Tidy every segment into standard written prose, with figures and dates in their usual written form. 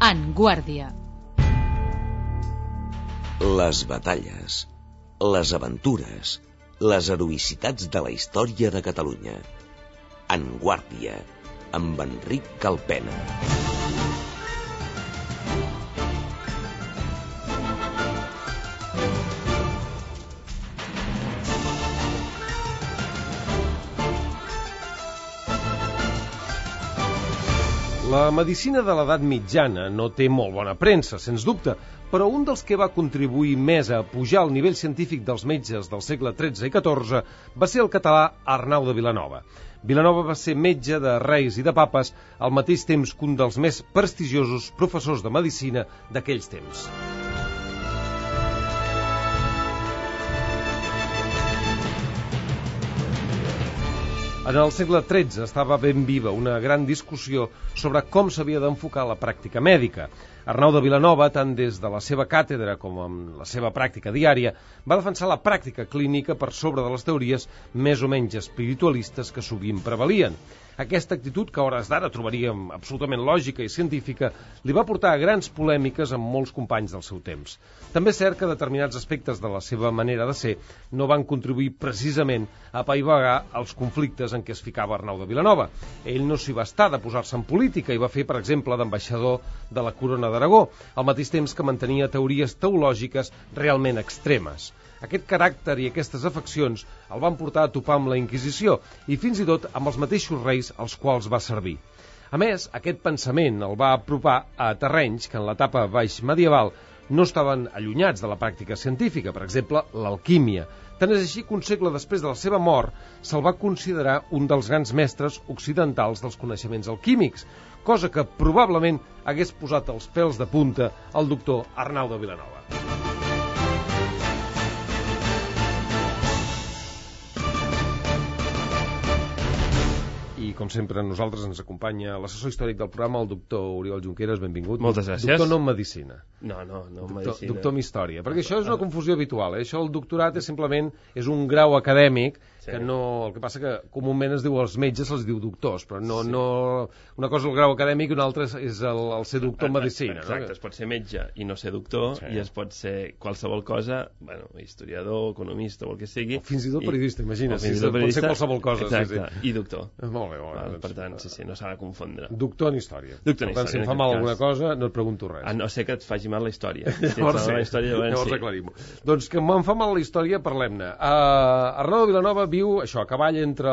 En Guàrdia. Les batalles, les aventures, les heroïcitats de la història de Catalunya. En Guàrdia, amb Enric Calpena. La medicina de l'edat mitjana no té molt bona premsa, sens dubte, però un dels que va contribuir més a pujar el nivell científic dels metges del segle XIII i XIV va ser el català Arnau de Vilanova. Vilanova va ser metge de reis i de papes al mateix temps que un dels més prestigiosos professors de medicina d'aquells temps. En el segle XIII estava ben viva una gran discussió sobre com s'havia d'enfocar la pràctica mèdica. Arnau de Vilanova, tant des de la seva càtedra com amb la seva pràctica diària, va defensar la pràctica clínica per sobre de les teories més o menys espiritualistes que sovint prevalien. Aquesta actitud, que a hores d'ara trobaríem absolutament lògica i científica, li va portar a grans polèmiques amb molts companys del seu temps. També és cert que determinats aspectes de la seva manera de ser no van contribuir precisament a apaivagar els conflictes en què es ficava Arnau de Vilanova. Ell no s'hi va estar de posar-se en política i va fer, per exemple, d'ambaixador de la Corona d'Aragó, al mateix temps que mantenia teories teològiques realment extremes. Aquest caràcter i aquestes afeccions el van portar a topar amb la Inquisició i fins i tot amb els mateixos reis als quals va servir. A més, aquest pensament el va apropar a terrenys que en l'etapa baix medieval no estaven allunyats de la pràctica científica, per exemple, l'alquímia. Tant és així que un segle després de la seva mort se'l va considerar un dels grans mestres occidentals dels coneixements alquímics, cosa que probablement hagués posat els pèls de punta al doctor Arnau de Vilanova. I, com sempre, a nosaltres ens acompanya l'assessor històric del programa, el doctor Oriol Junqueras. Benvingut. Moltes gràcies. Doctor no en medicina. No en medicina. Doctor en història. Perquè això és una confusió habitual. Això, el doctorat, simplement és un grau acadèmic que no... El que passa que comúment es diu als metges, se'ls diu doctors, però no... Una cosa és el grau acadèmic i una altra és el ser doctor en medicina. Exacte, es pot ser metge i no ser doctor, i es pot ser qualsevol cosa, historiador, economista o el que sigui. O fins i tot periodista, imagina. Pot ser qualsevol cosa. Exacte, i doctor. Molt bé. Per tant, no s'ha de confondre. Doctor en història. Doctor en història. Si em fa mal alguna cosa, no et pregunto res. A no ser que et faci mal la història. Llavors aclarim-ho. Doncs que em fa mal la història, parlem-ne. Arnau de Vilanova viu, això, a cavall entre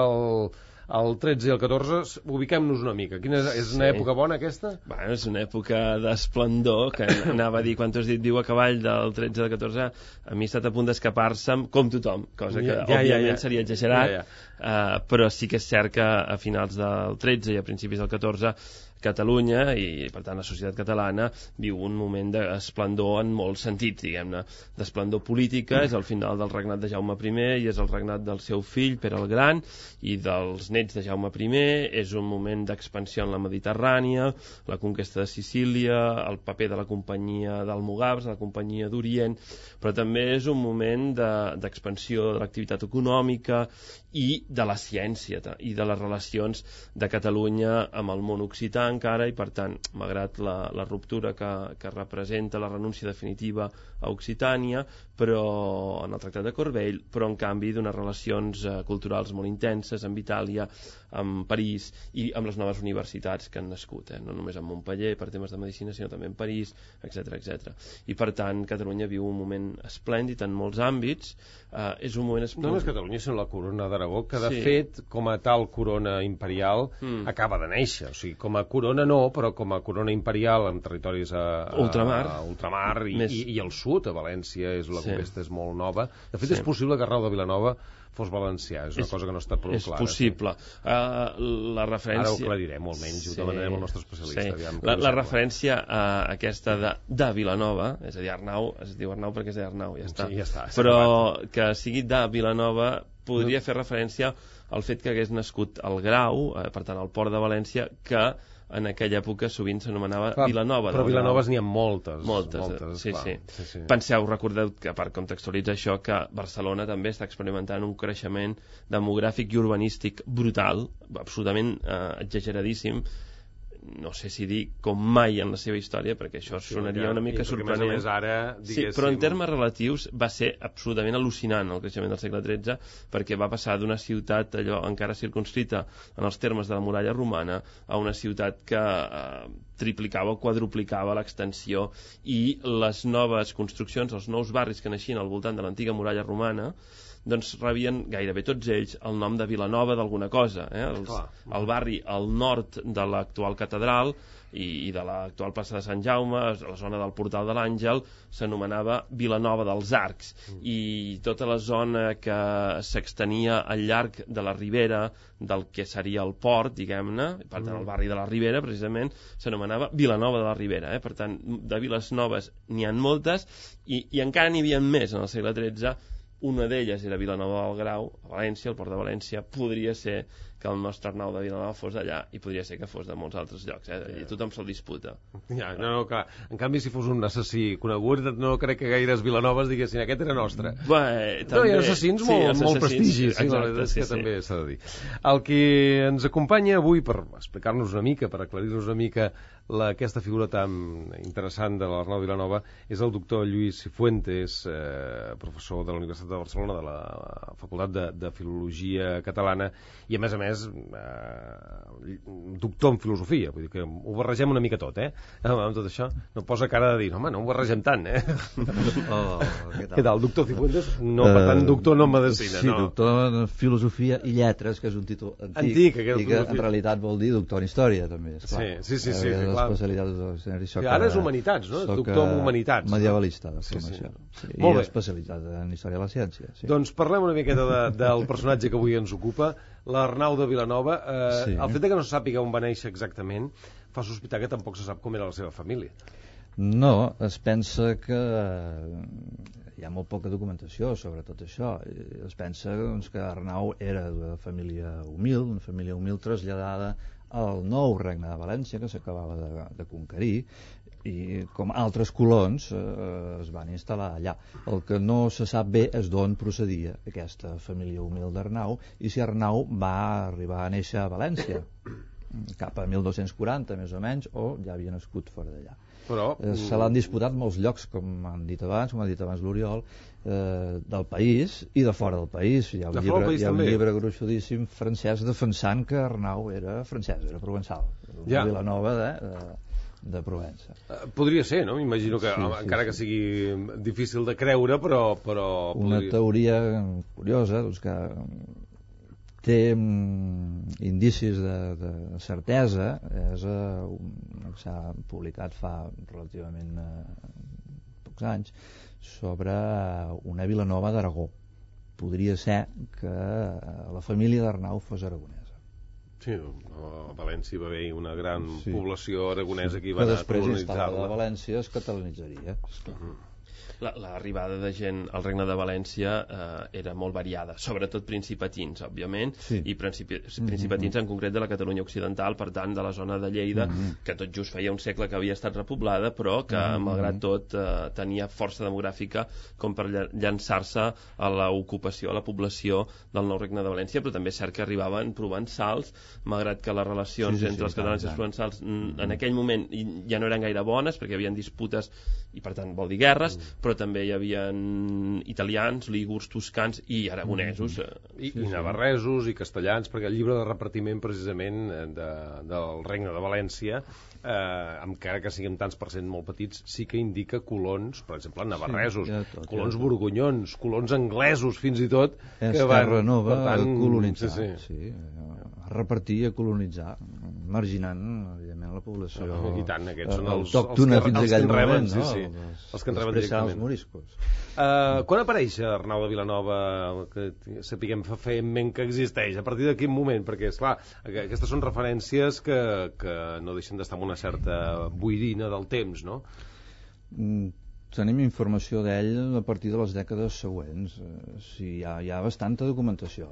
el 13 i el 14, ubiquem-nos una mica. És una època bona, aquesta? Bueno, és una època d'esplendor, que anava a dir, quan t'has dit viu a cavall del 13 al 14, a mi ha estat a punt d'escapar-se'm, com tothom, cosa que òbviament seria exagerat, però sí que és cert que a finals del 13 i a principis del 14 Catalunya, i per tant la societat catalana, viu un moment d'esplendor en molts sentits, diguem-ne. D'esplendor política, és el final del regnat de Jaume I i és el regnat del seu fill, Pere el Gran, i dels nets de Jaume I. És un moment d'expansió en la Mediterrània, la conquesta de Sicília, el paper de la companyia d'Almogàvers, de la companyia d'Orient, però també és un moment d'expansió de l'activitat econòmica i de la ciència i de les relacions de Catalunya amb el món occità encara, i per tant, malgrat la ruptura que representa la renúncia definitiva a Occitània, però en el Tractat de Corbeil, però en canvi d'unes relacions culturals molt intenses amb Itàlia, amb París i amb les noves universitats que han nascut, no només a Montpeller per temes de medicina, sinó també en París, etc. I per tant, Catalunya viu un moment esplèndid en molts àmbits. És un moment esplèndid. No és Catalunya, sinó la Corona d'Aragó, que de fet, com a tal corona imperial, acaba de néixer. O sigui, com a corona no, però com a corona imperial amb territoris a ultramar i al sud, a València, la conquesta és molt nova. De fet, és possible que Arnau de Vilanova fos valencià, és una cosa que no està prou clara. És possible. La referència... Ara ho aclarirem, almenys, ho demanarem al nostre especialista. La referència aquesta de Vilanova, és a dir, Arnau, es diu Arnau perquè és d'Arnau, ja està. Però que sigui de Vilanova podria fer referència al fet que hagués nascut el Grau, per tant, al port de València, que en aquella època sovint s'anomenava Vilanova. Però Vilanoves n'hi ha moltes. Sí. Penseu, recordeu que per contextualitzar això, que Barcelona també està experimentant un creixement demogràfic i urbanístic brutal, absolutament exageradíssim. no sé si dir com mai en la seva història, perquè això sonaria una mica sorprenent. Més ara, sí, però en termes relatius va ser absolutament al·lucinant el creixement del segle XIII, perquè va passar d'una ciutat allò encara circunscrita en els termes de la muralla romana a una ciutat que triplicava o quadruplicava l'extensió, i les noves construccions, els nous barris que naixien al voltant de l'antiga muralla romana, doncs rebien gairebé tots ells el nom de Vilanova d'alguna cosa. El barri al nord de l'actual catedral i de l'actual plaça de Sant Jaume, a la zona del Portal de l'Àngel, s'anomenava Vilanova dels Arcs, i tota la zona que s'extenia al llarg de la ribera del que seria el port, diguem-ne, per tant el barri de la Ribera precisament s'anomenava Vilanova de la Ribera. Per tant, de viles noves n'hi ha moltes, i encara n'hi havia més en el segle XIII. Una d'elles era Vilanova del Grau, a València, el port de València. Podria ser que el nostre Arnau de Vilanova fos d'allà, i podria ser que fos de molts altres llocs, i tothom se'l disputa. No, clar. En canvi, si fos un assassí conegut, no crec que gaires Vilanoves diguessin aquest era nostre. També, hi ha assassins molt prestigi, sí, la veritat és que també s'ha de dir. El que ens acompanya avui per explicar-nos una mica, per aclarir-nos una mica aquesta figura tan interessant de l'Arnau de Vilanova, és el doctor Lluís Cifuentes, professor de la Universitat de Barcelona, de la Facultat de Filologia Catalana, i a més doctor en filosofia. Vull dir que ho barregem una mica tot, amb tot això. No posa cara de dir, home, no ho barregem tant, Què tal, doctor Cifuentes? No, per tant, doctor no en medicina. Sí, doctor en filosofia i lletres, que és un títol antic, i que en realitat vol dir doctor en història, també, esclar. Sí, clar. Ara és humanitats, no? Doctor en humanitats. Medievalista, de formació. I especialitzat en història de la ciència. Doncs parlem una miqueta del personatge que avui ens ocupa, l'Arnau de Vilanova. El fet que no se sàpiga on va néixer exactament fa sospitar que tampoc se sap com era la seva família. No, es pensa que hi ha molt poca documentació sobre tot això. Es pensa que Arnau era de família humil, una família humil traslladada al nou regne de València, que s'acabava de conquerir, i com altres colons es van instal·lar allà. El que no se sap bé és d'on procedia aquesta família humil d'Arnau, i si Arnau va arribar a néixer a València cap a 1240 més o menys, o ja havia nascut fora d'allà. Se l'han disputat molts llocs, com ha dit abans l'Oriol, del país i de fora del país. Hi ha un llibre gruixudíssim francès defensant que Arnau era francès, era provençal, Vilanova de Provença. Podria ser, no? M'imagino que encara que sigui difícil de creure, però una teoria curiosa, doncs, que té indicis de certesa, és que s'ha publicat fa relativament pocs anys, sobre una Vilanova d'Aragó. Podria ser que la família d'Arnau fos aragonesa. Sí, a València va haver una gran població aragonesa que hi va anar a colonitzar-la. Que després instal·lada a València es catalanitzaria. L'arribada de gent al Regne de València era molt variada, sobretot principatins, òbviament, i principatins en concret de la Catalunya Occidental, per tant, de la zona de Lleida, que tot just feia un segle que havia estat repoblada, però que, malgrat tot, tenia força demogràfica com per llançar-se a l'ocupació, a la població del nou Regne de València, però també és cert que arribaven provençals, malgrat que les relacions entre els catalans i els provençals en aquell moment ja no eren gaire bones, perquè hi havia disputes i, per tant, vol dir guerres, però també hi havia italians, lígurs, toscans i aragonesos. I navarresos i castellans, perquè el llibre de repartiment precisament del Regne de València, encara que siguin tants per cent molt petits, sí que indica colons, per exemple, navarresos, colons borgonyons, colons anglesos fins i tot, que van... Terra Nova, colonitzar, repartir i colonitzar, marginant, evidentment, la població i tant, aquests són autòctona fins a aquell moment, no? Els que en reben directament. Els moriscos. Quan apareix Arnau de Vilanova, que sapiguem feament que existeix? A partir de quin moment? Perquè, esclar, aquestes són referències que no deixen d'estar amb una certa boirina del temps, no? Tenim informació d'ell a partir de les dècades següents. Hi ha bastanta documentació.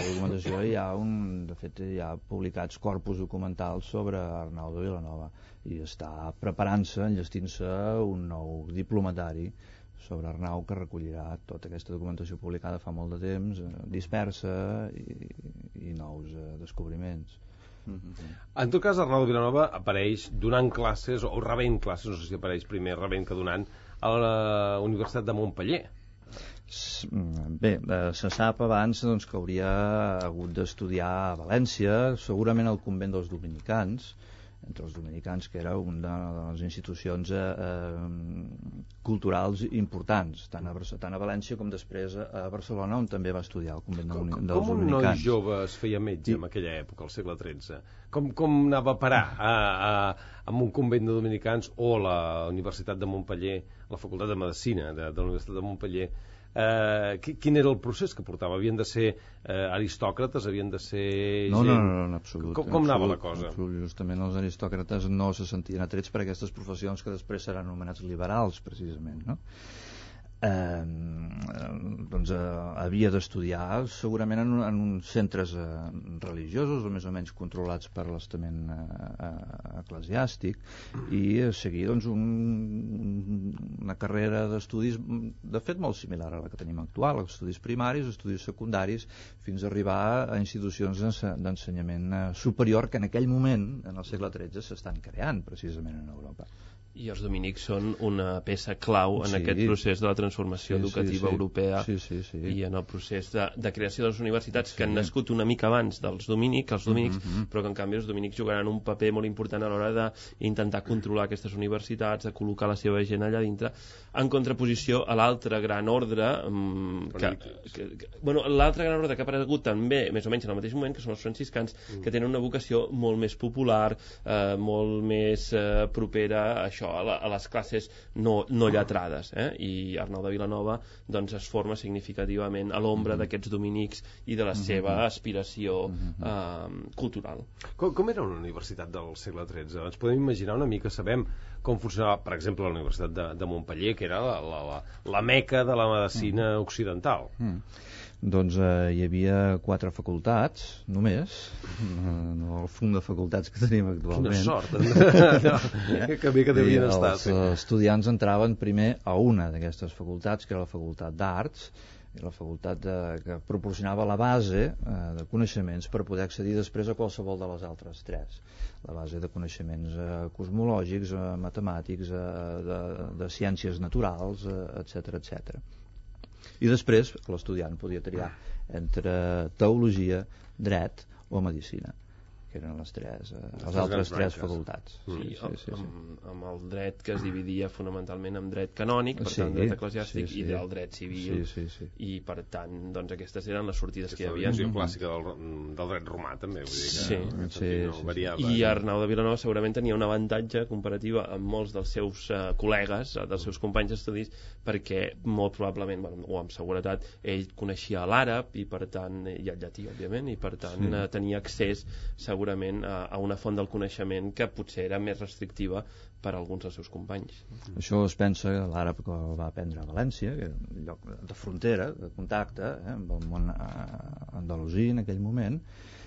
De fet, hi ha publicats corpus documentals sobre Arnau de Vilanova, i està preparant-se, enllestint-se un nou diplomatari sobre Arnau que recollirà tota aquesta documentació publicada fa molt de temps, dispersa, i nous descobriments. En tot cas, Arnau de Vilanova apareix donant classes, o rebent classes, no sé si apareix primer rebent que donant, a la Universitat de Montpeller. Bé, se sap abans doncs, que hauria hagut d'estudiar a València, segurament al convent dels dominicans, entre els dominicans, que era una de les institucions culturals importants, tant a València com després a Barcelona, on també va estudiar al convent dels dominicans. Com un noi jove es feia metge en aquella època, al segle XIII? Com anava a parar a un convent de dominicans o a la Universitat de Montpeller, la Facultat de Medicina de la Universitat de Montpeller? Quin era el procés que portava? Havien de ser aristòcrates? Havien de ser gent? No, en absolut. Com anava la cosa? Justament els aristòcrates no se sentien atrets per aquestes professions que després seran anomenats liberals, precisament, no? Doncs havia d'estudiar segurament en uns centres religiosos o més o menys controlats per l'estament eclesiàstic i seguir doncs, una carrera d'estudis de fet molt similar a la que tenim actual, estudis primaris, estudis secundaris, fins a arribar a institucions d'ensenyament superior que en aquell moment, en el segle XIII, s'estan creant precisament en Europa. I els dominics són una peça clau en aquest procés de la transformació educativa europea i en el procés de creació de les universitats que han nascut una mica abans dels dominics, però que en canvi els dominics jugaran un paper molt important a l'hora d'intentar controlar aquestes universitats, de col·locar la seva gent allà dintre, en contraposició a l'altre gran ordre l'altre gran ordre que ha aparegut també més o menys en el mateix moment, que són els franciscans, que tenen una vocació molt més popular, molt més propera a això, a les classes no lletrades, i Arnau de Vilanova doncs es forma significativament a l'ombra d'aquests dominics i de la seva aspiració cultural. Com era una universitat del segle XIII? Ens podem imaginar una mica, sabem com funcionava, per exemple, la Universitat de Montpeller, que era la meca de la medicina occidental. Doncs hi havia 4 facultats, només, no el fum de facultats que tenim actualment. Quina sort! Que bé que devien estar. Els estudiants entraven primer a una d'aquestes facultats, que era la Facultat d'Arts, i la facultat que proporcionava la base de coneixements per poder accedir després a qualsevol de les altres 3. La base de coneixements cosmològics, matemàtics, de ciències naturals, etc. I després l'estudiant podia triar entre teologia, dret o medicina, que eren les altres 3 facultats. Amb el dret que es dividia fonamentalment en dret canònic, per tant dret eclesiàstic, i del dret civil, i per tant doncs aquestes eren les sortides que hi havia. La visió clàssica del dret romà també, vull dir que no variava. I Arnau de Vilanova segurament tenia un avantatge comparatiu amb molts dels seus col·legues, dels seus companys d'estudis, perquè molt probablement, o amb seguretat, ell coneixia l'àrab i per tant, i el llatí òbviament, i per tant tenia accés segurament a una font del coneixement que potser era més restrictiva per a alguns dels seus companys. Això es pensa que l'àrab que va aprendre a València, que era un lloc de frontera, de contacte amb el món andalusí en aquell moment,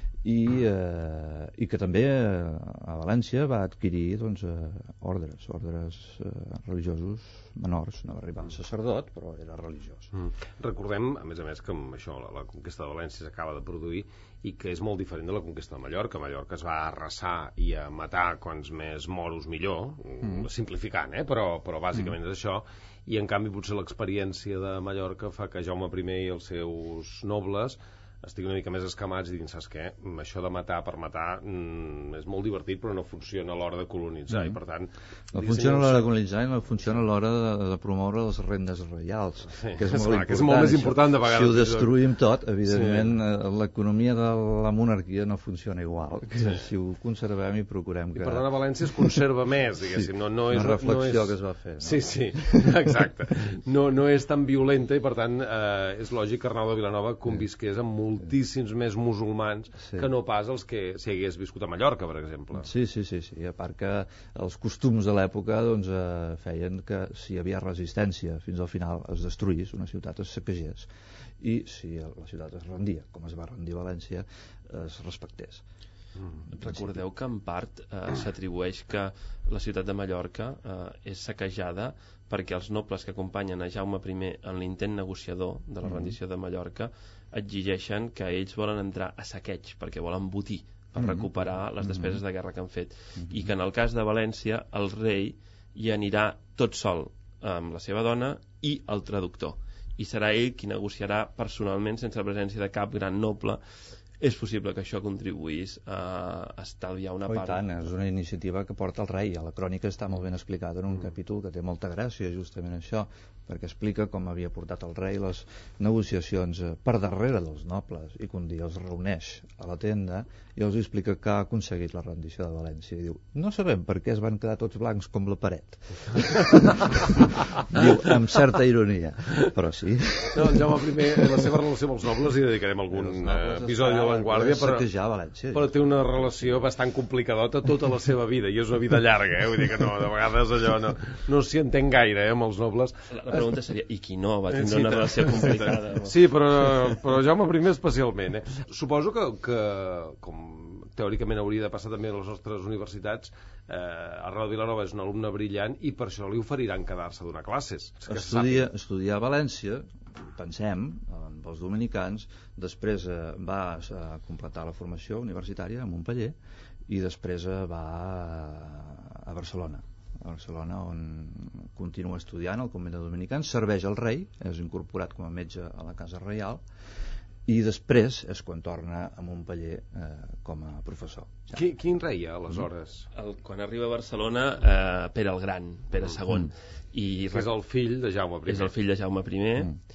i que també a València va adquirir doncs, ordres religiosos menors, no va arribar a sacerdot, però era religiós. Recordem, a més que això, la conquesta de València s'acaba de produir i que és molt diferent de la conquesta de Mallorca. Mallorca es va arrasar i a matar quants més moros millor, simplificant, però bàsicament és això, i en canvi potser l'experiència de Mallorca fa que Jaume I i els seus nobles estiguin una mica més escamats i diguin, saps què? Això de matar per matar és molt divertit, però no funciona a l'hora de colonitzar, i per tant... No funciona a l'hora de colonitzar i no funciona a l'hora de promoure les rendes reials, que és molt més important de vegades. Si ho destruïm tot, evidentment, l'economia de la monarquia no funciona igual, que si ho conservem i procurem que... I per tant a València es conserva més, diguéssim. No és una reflexió que es va fer. Sí, exacte. No és tan violenta i per tant és lògic que Arnau de Vilanova convisqués amb moltíssims més musulmans que no pas els que si hagués viscut a Mallorca, per exemple. Sí. A part que els costums de l'època doncs, feien que si hi havia resistència fins al final es destruís, una ciutat es saquegés, i si la ciutat es rendia, com es va rendir València, es respectés. Recordeu que en part s'atribueix que la ciutat de Mallorca és saquejada perquè els nobles que acompanyen a Jaume I en l'intent negociador de la rendició de Mallorca exigeixen que ells volen entrar a saqueig perquè volen botir per recuperar les despeses de guerra que han fet, i que en el cas de València el rei hi anirà tot sol amb la seva dona i el traductor, i serà ell qui negociarà personalment sense la presència de cap gran noble. És possible que això contribuís a estalviar una part. I tant, és una iniciativa que porta el rei. A la crònica està molt ben explicada en un capítol que té molta gràcia, justament això, perquè explica com havia portat el rei les negociacions per darrere dels nobles, i que un dia els reuneix a la tenda i els explica que ha aconseguit la rendició de València, i diu, no sabem per què es van quedar tots blancs com la paret. Diu, amb certa ironia, però sí. No, en Jaume I, la seva relació amb els nobles, hi dedicarem algun episodi de l'Avantguàrdia, però té una relació bastant complicadota tota la seva vida, i és una vida llarga, vull dir que no, de vegades allò no s'hi entén gaire, amb els nobles. La pregunta seria, i qui no va tindre una relació complicada? Sí, però Jaume I especialment. Suposo que com teòricament hauria de passar també a les nostres universitats, Arnau de Vilanova és un alumne brillant i per això li oferiran quedar-se a donar classes. Estudiar a València, pensem, amb els dominicans, després va completar la formació universitària a Montpeller i després va a Barcelona, on continua estudiant al convent de dominicans, serveix al rei, és incorporat com a metge a la Casa Reial, i després és quan torna a Montpeller com a professor. Quin rei, aleshores? Quan arriba a Barcelona, Pere el Gran, Pere II. Que és el fill de Jaume I. És el fill de Jaume I.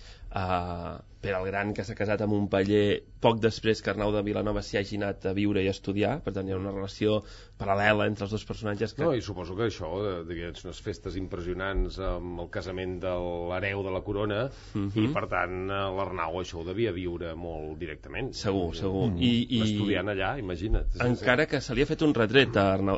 Pere el Gran, que s'ha casat a Montpeller poc després que Arnau de Vilanova s'hi hagi anat a viure i a estudiar, per tant hi ha una relació paral·lela entre els dos personatges que... No, i suposo que això, unes festes impressionants amb el casament de l'hereu de la corona, i per tant l'Arnau això ho devia viure molt directament. Segur. Estudiant allà, imagina't. Encara que se li ha fet un retret a Arnau,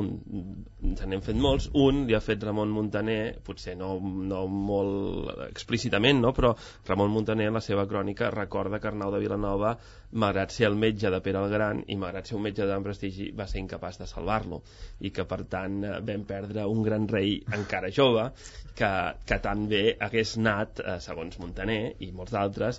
se n'hem fet molts, un li ha fet Ramon Muntaner, potser no molt explícitament, no? Però Ramon Muntaner en la seva crònica recorda que Arnau de Vilanova, malgrat ser el metge de Pere el Gran i malgrat ser un metge de gran prestigi, va ser incapaç de salvar-lo, i que per tant vam perdre un gran rei encara jove que també hagués anat, segons Muntaner i molts d'altres,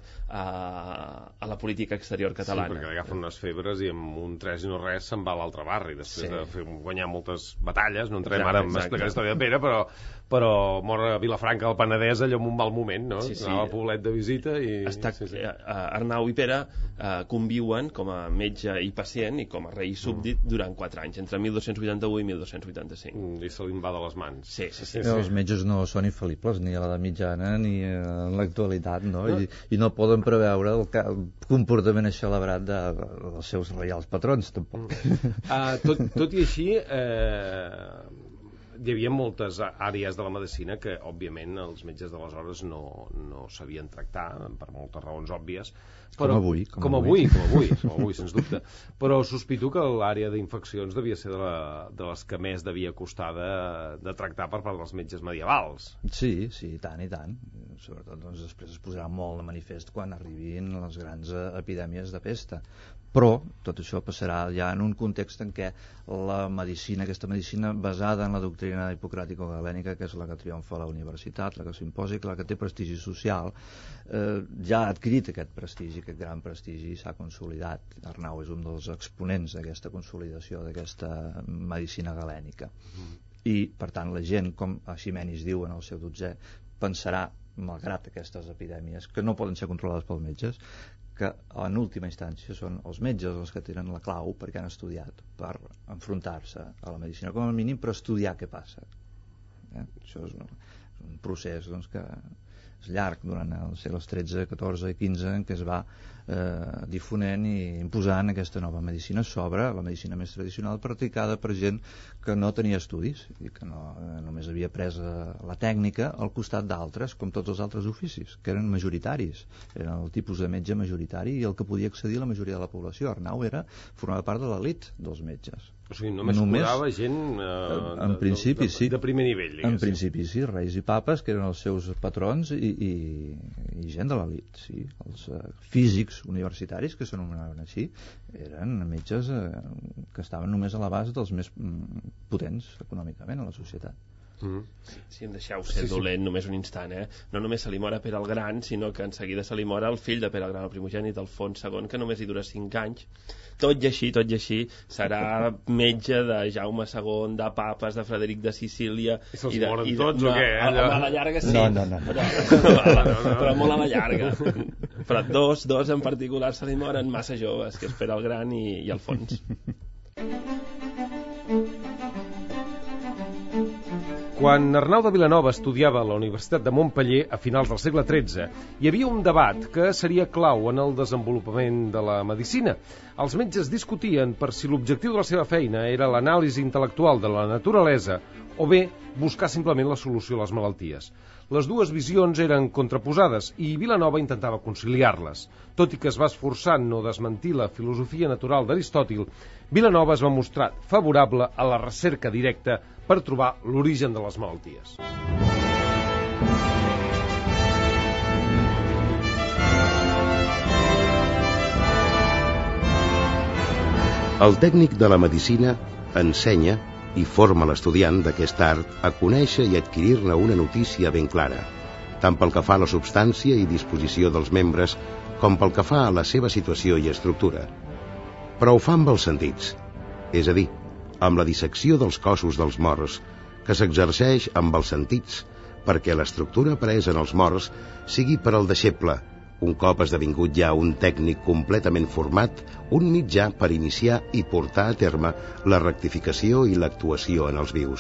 a la política exterior catalana. Sí, perquè agafen unes febres i amb un 3 i no res se'n va a l'altre barri després de guanyar moltes batalles. No entrem ara a explicar la història de Pere, però mor a Vilafranca del Penedès allò en un mal moment, no? Anava a Poblet de visita i... Arnau i Pere conviuen com a metge i pacient i com a rei súbdit durant 4 anys, entre 1281 i 1285. I se li va de les mans. Sí. Els metges no són infal·libles ni a l'edat mitjana ni en l'actualitat, no? I no poden preveure el comportament celebrat dels seus reials patrons, tampoc. Tot i així, hi havia moltes àrees de la medicina que, òbviament, els metges d'aleshores no sabien tractar, per moltes raons òbvies. Com avui, sens dubte. Però sospito que l'àrea d'infeccions devia ser de les que més devia costar de tractar per part dels metges medievals. Sí, i tant. Sobretot després es posarà molt de manifest quan arribin les grans epidèmies de pesta. Però tot això passarà ja en un context en què la medicina, aquesta medicina basada en la doctrina hipocràtico-galènica, que és la que triomfa a la universitat, la que s'imposa, la que té prestigi social, ja ha adquirit aquest prestigi, aquest gran prestigi, i s'ha consolidat. Arnau és un dels exponents d'aquesta consolidació d'aquesta medicina galènica. I, per tant, la gent, com Eiximenis diu en el seu 12è, pensarà, malgrat aquestes epidèmies, que no poden ser controlades pels metges, que en última instància són els metges els que tenen la clau perquè han estudiat per enfrontar-se a la medicina, com a mínim per estudiar què passa. Això és un procés que és llarg durant els segles XIII, XIV i XV, en què es va difonent i imposant aquesta nova medicina sobre la medicina més tradicional practicada per gent que no tenia estudis i que només havia pres la tècnica al costat d'altres, com tots els altres oficis, que eren majoritaris, eren el tipus de metge majoritari i el que podia accedir a la majoria de la població. Arnau formava part de l'elit dels metges. O sigui, només curava gent en principi, sí. De primer nivell, diguéssim. En principi, sí, reis i papes, que eren els seus patrons, i gent de l'elit, sí. Els físics universitaris, que s'anomenaven així, eren metges que estaven només a l'abast dels més potents econòmicament a la societat. Si em deixeu ser dolent només un instant, no només se li mor a Pere el Gran, sinó que en seguida se li mor el fill de Pere el Gran, el primogènit, Alfons II, que només hi dura 5 anys. Tot i així, serà metge de Jaume II, de papes, de Frederic de Sicília... I se'ls moren tots o què? A la llarga sí. No. Però molt a la llarga. Però dos en particular se li moren massa joves, que és Pere el Gran i Alfons. Quan Arnau de Vilanova estudiava a la Universitat de Montpeller a finals del segle XIII, hi havia un debat que seria clau en el desenvolupament de la medicina. Els metges discutien per si l'objectiu de la seva feina era l'anàlisi intel·lectual de la naturalesa o bé buscar simplement la solució a les malalties. Les dues visions eren contraposades i Vilanova intentava conciliar-les. Tot i que es va esforçar en no desmentir la filosofia natural d'Aristòtil, Vilanova es va mostrar favorable a la recerca directa per trobar l'origen de les malalties. El tècnic de la medicina ensenya i forma l'estudiant d'aquest art a conèixer i adquirir-ne una notícia ben clara, tant pel que fa a la substància i disposició dels membres com pel que fa a la seva situació i estructura. Però ho fa amb els sentits, és a dir, amb la dissecció dels cossos dels morts, que s'exerceix amb els sentits, perquè l'estructura apresa en els morts sigui per al deixeble, un cop esdevingut ja un tècnic completament format, un mitjà per iniciar i portar a terme la rectificació i l'actuació en els vius.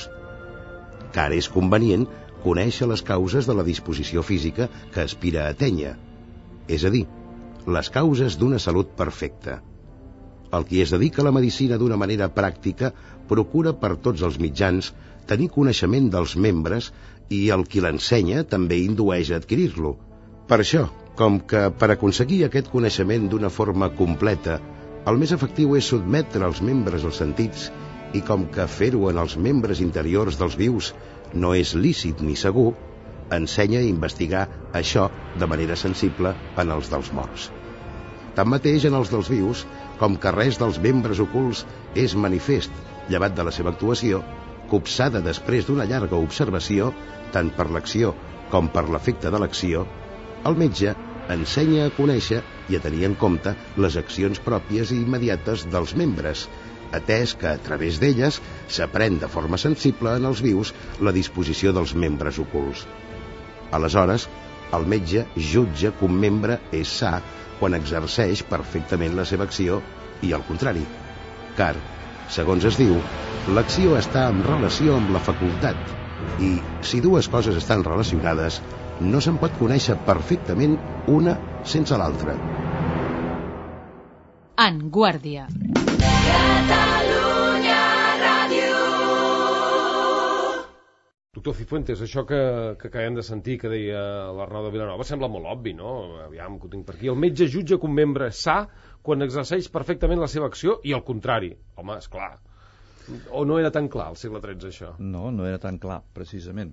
Car és convenient conèixer les causes de la disposició física que aspira a atènyer, és a dir, les causes d'una salut perfecta. El qui es dedica a la medicina d'una manera pràctica procura per tots els mitjans tenir coneixement dels membres i el qui l'ensenya també indueix a adquirir-lo. Per això, com que per aconseguir aquest coneixement d'una forma completa, el més efectiu és sotmetre els membres als sentits i com que fer-ho en els membres interiors dels vius no és lícit ni segur, ensenya a investigar això de manera sensible en els dels morts. Tanmateix, en els dels vius, com que res dels membres ocults és manifest, llevat de la seva actuació, copsada després d'una llarga observació, tant per l'acció com per l'efecte de l'acció, el metge ensenya a conèixer i a tenir en compte les accions pròpies i immediates dels membres, atès que a través d'elles s'aprèn de forma sensible en els vius la disposició dels membres ocults. Aleshores, el metge jutja que un membre és sa quan exerceix perfectament la seva acció i al contrari, car, segons es diu, l'acció està en relació amb la facultat i, si dues coses estan relacionades, no se'n pot conèixer perfectament una sense l'altra. En Guàrdia. Catalunya Ràdio. Doctor Cifuentes, això que acabem de sentir, que deia l'Arnau de Vilanova, sembla molt obvi, no? Aviam, que ho tinc per aquí. El metge jutja que un membre és sa quan exerceix perfectament la seva acció i al contrari. Home, esclar. O no era tan clar al segle XIII, això? No era tan clar, precisament.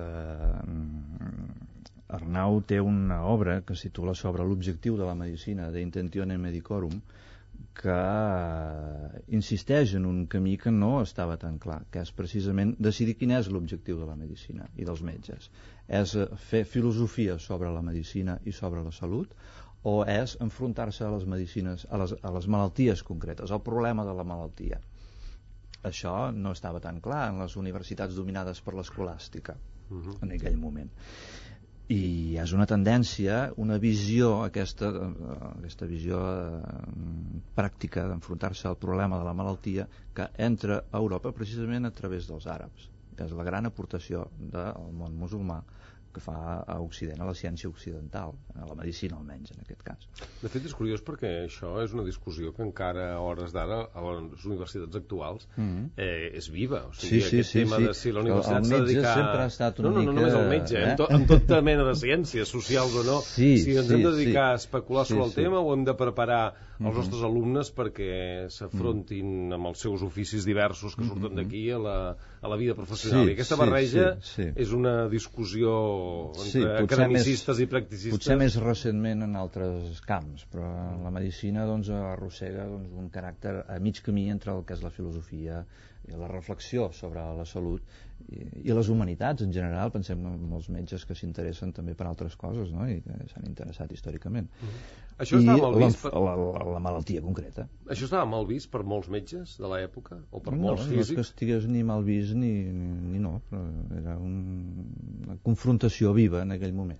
Arnau té una obra que es titula sobre l'objectiu de la medicina, de Intentione Medicorum, que insisteix en un camí que no estava tan clar, que és precisament decidir quin és l'objectiu de la medicina i dels metges. És fer filosofia sobre la medicina i sobre la salut, o és enfrontar-se a les medicines, a les malalties concretes, al problema de la malaltia. Això no estava tan clar en les universitats dominades per l'escolàstica en aquell moment. I és una tendència, una visió, aquesta visió pràctica d'enfrontar-se al problema de la malaltia, que entra a Europa precisament a través dels àrabs. És la gran aportació del món musulmà que fa a Occident, a la ciència occidental, a la medicina almenys en aquest cas. De fet és curiós perquè això és una discussió que encara a hores d'ara a les universitats actuals és viva. O sigui, aquest tema de si la universitat s'ha de dedicar... sempre ha estat una mica... No només el metge, en tota mena de ciències socials o no, si ens hem de dedicar a especular sobre el tema o hem de preparar els nostres alumnes perquè s'afrontin amb els seus oficis diversos que surten d'aquí a la vida professional. I aquesta barreja és una discussió entre academicistes i practicistes. Potser més recentment en altres camps, però la medicina arrossega un caràcter a mig camí entre el que és la filosofia i la reflexió sobre la salut i les humanitats en general. Pensem en molts metges que s'interessen també per altres coses, no? I que s'han interessat històricament. Això estava mal vist la malaltia concreta. Això estava mal vist per molts metges de l'època? O per molts físics? No és que estigués ni mal vist ni no, però era una confrontació viva en aquell moment.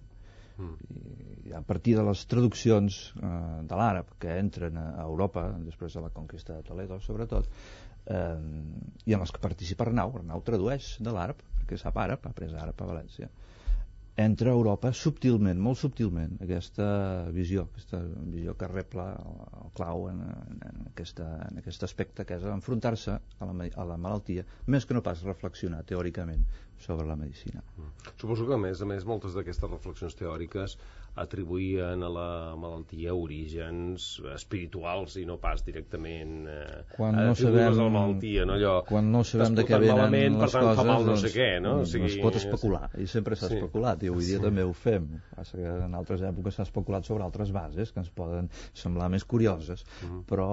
I a partir de les traduccions de l'àrab que entren a Europa després de la conquesta de Toledo sobretot, i en les que participa Arnau tradueix de l'àrab perquè sap àrab, ha après àrab a València, entra a Europa subtilment, molt subtilment, aquesta visió que repla el clau en aquest aspecte que és enfrontar-se a la malaltia més que no pas reflexionar teòricament sobre la medicina. Suposo que a més moltes d'aquestes reflexions teòriques atribuïen a la malaltia orígens espirituals i no pas directament atribuïdes a la malaltia, no? Allò, quan no sabem de què venen les coses, fa mal no sé què, no? Es pot especular, i sempre s'ha especulat, i avui dia també ho fem. Passa que en altres èpoques s'ha especulat sobre altres bases que ens poden semblar més curioses, però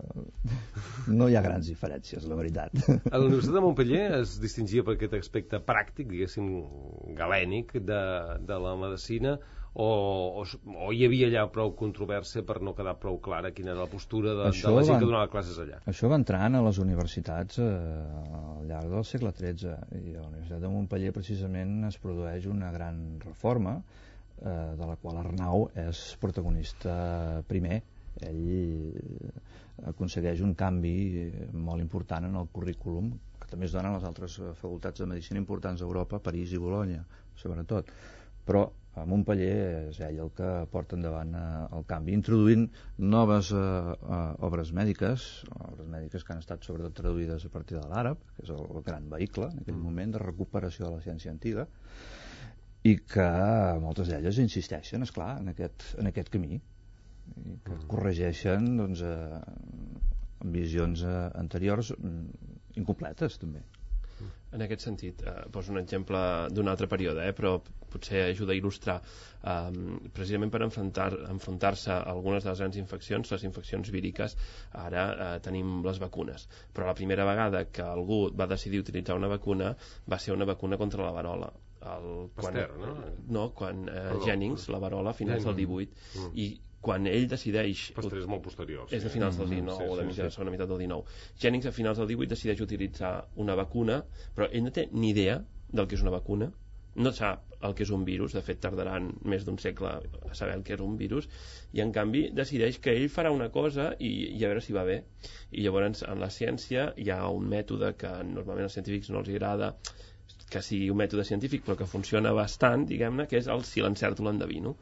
no hi ha grans diferències, la veritat. A la Universitat de Montpeller es distingia per aquest aspecte pràctic, diguéssim, galènic de la medicina, o hi havia allà prou controvèrsia per no quedar prou clara quina era la postura de la gent que donava classes allà? Això va entrant a les universitats al llarg del segle XIII, i a la Universitat de Montpeller precisament es produeix una gran reforma de la qual Arnau és protagonista primer. Ell aconsegueix un canvi molt important en el currículum que també es dona a les altres facultats de medicina importants d'Europa, París i Bologna sobretot, però a Montpeller és ell el que porta endavant el canvi, introduint noves obres mèdiques que han estat sobretot traduïdes a partir de l'àrab, que és el gran vehicle en aquell moment de recuperació de la ciència antiga, i que moltes d'elles insisteixen, esclar, en aquest camí, i que corregeixen visions anteriors incompletes també. En aquest sentit, poso un exemple d'un altre període, però potser ajuda a il·lustrar, precisament per enfrontar-se a algunes de les grans infeccions, les infeccions víriques. Ara tenim les vacunes, però la primera vegada que algú va decidir utilitzar una vacuna va ser una vacuna contra la verola. Pasteur, no? No, quan Jennings, la verola, a finals del 18, i quan ell decideix... Pasteur és molt posterior. És de finals del 19, o de la segona meitat del 19. Jennings, a finals del 18, decideix utilitzar una vacuna, però ell no té ni idea del que és una vacuna, no sap el que és un virus, de fet tardaran més d'un segle a saber el que és un virus, i en canvi decideix que ell farà una cosa i a veure si va bé. I llavors en la ciència hi ha un mètode que normalment als científics no els agrada que sigui un mètode científic però que funciona bastant, diguem-ne, que és el si l'encerto l'endevino.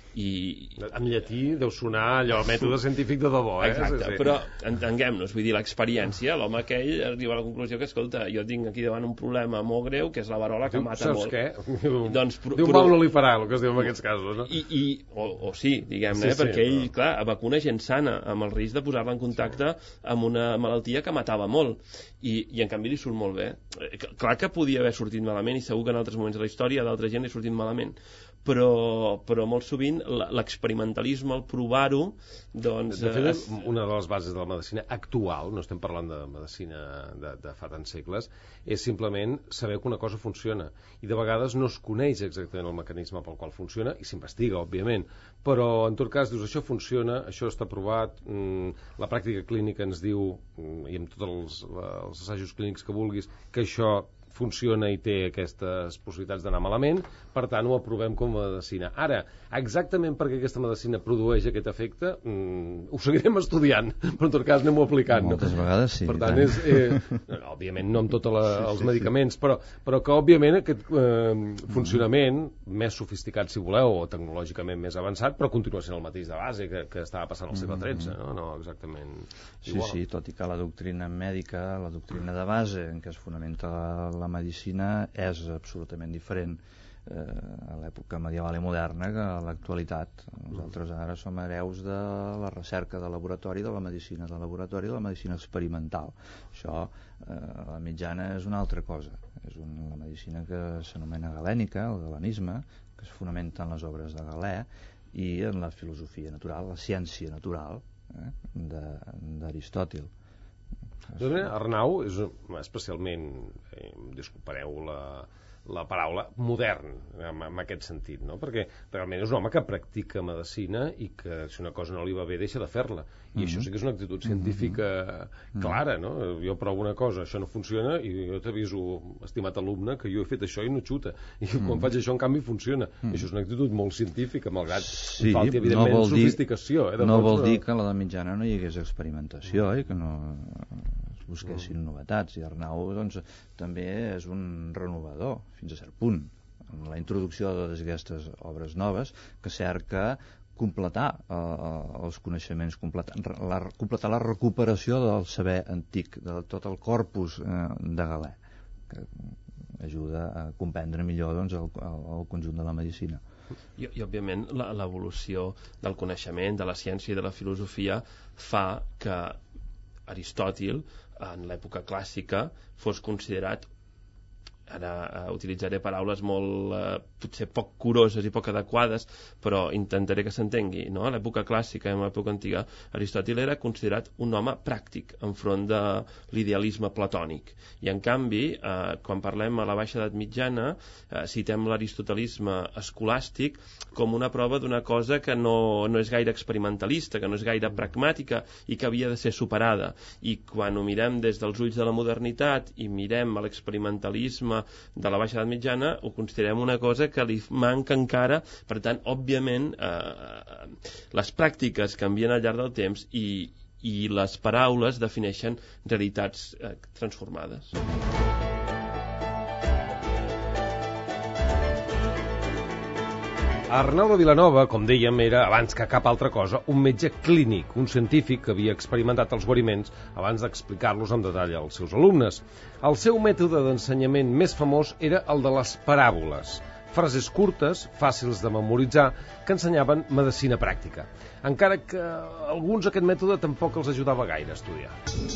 En llatí deu sonar allò mètode científic de debò, Exacte, però entenguem-nos, vull dir, l'experiència, l'home aquell arriba a la conclusió que, escolta, jo tinc aquí davant un problema molt greu, que és la verola que mata molt. Saps què? Diu mal no li farà, el que es diu en aquests casos, no? O sí, diguem-ne, perquè ell, clar, vacuna gent sana, amb el risc de posar-la en contacte amb una malaltia que matava molt, i en canvi li surt molt bé. Clar que podia haver sortit malament, i segur que en altres moments de la història d'altra gent li ha sortit malament, però molt sovint l'experimentalisme, el provar-ho, doncs... De fet, una de les bases de la medicina actual, no estem parlant de medicina de fa tants segles, és simplement saber que una cosa funciona, i de vegades no es coneix exactament el mecanisme pel qual funciona, i s'investiga, òbviament, però en tot cas dius, això funciona, això està provat, la pràctica clínica ens diu, i amb tots els assajos clínics que vulguis, que això funciona i té aquestes possibilitats d'anar malament, per tant ho aprovem com a medicina. Ara, exactament perquè aquesta medicina produeix aquest efecte, ho seguirem estudiant, però en tot cas anem-ho aplicant. Moltes vegades sí. Per tant, òbviament no amb tots els medicaments, però que òbviament aquest funcionament més sofisticat, si voleu, o tecnològicament més avançat, però continua sent el mateix de base que estava passant al segle XIII, no exactament igual. Sí, tot i que la doctrina mèdica, la doctrina de base en què es fonamenta la medicina és absolutament diferent a l'època medieval i moderna que a l'actualitat. Nosaltres ara som hereus de la recerca de laboratori, de la medicina de laboratori, de la medicina experimental. Això, la mitjana és una altra cosa. És la medicina que s'anomena galènica, el galenisme, que es fonamenta en les obres de Galè i en la filosofia natural, la ciència natural d'Aristòtil. Arnau és especialment, disculpareu la paraula, modern en aquest sentit, no? Perquè realment és un home que practica medicina i que si una cosa no li va bé deixa de fer-la, i això sí que és una actitud científica clara, no? Jo provo una cosa, això no funciona i jo t'aviso, estimat alumne, que jo he fet això i no xuta, i quan faig això en canvi funciona. Això és una actitud molt científica, malgrat que falti evidentment sofisticació. No vol dir que a l'edat mitjana no hi hagués experimentació i que no busquessin novetats, i Arnau doncs, també és un renovador fins a cert punt en la introducció d'aquestes obres noves, que cerca completar els coneixements, completar la recuperació del saber antic, de tot el corpus de Galè, que ajuda a comprendre millor doncs, el conjunt de la medicina. I òbviament l'evolució del coneixement, de la ciència i de la filosofia fa que Aristòtil en l'època clàssica fos considerat, ara utilitzaré paraules molt potser poc curoses i poc adequades, però intentaré que s'entengui, no? A l'època clàssica i en l'època antiga Aristòtil era considerat un home pràctic enfront de l'idealisme platònic, i en canvi quan parlem a la baixa edat mitjana citem l'aristotelisme escolàstic com una prova d'una cosa que no és gaire experimentalista, que no és gaire pragmàtica i que havia de ser superada, i quan ho mirem des dels ulls de la modernitat i mirem l'experimentalisme de la baixa edat mitjana, ho considerem una cosa que li manca encara. Per tant, òbviament les pràctiques canvien al llarg del temps i les paraules defineixen realitats transformades. Arnau de Vilanova, com dèiem, era, abans que cap altra cosa, un metge clínic, un científic que havia experimentat els guariments abans d'explicar-los en detall als seus alumnes. El seu mètode d'ensenyament més famós era el de les paràboles, frases curtes, fàcils de memoritzar, que ensenyaven medicina pràctica, encara que a alguns aquest mètode tampoc els ajudava gaire a estudiar.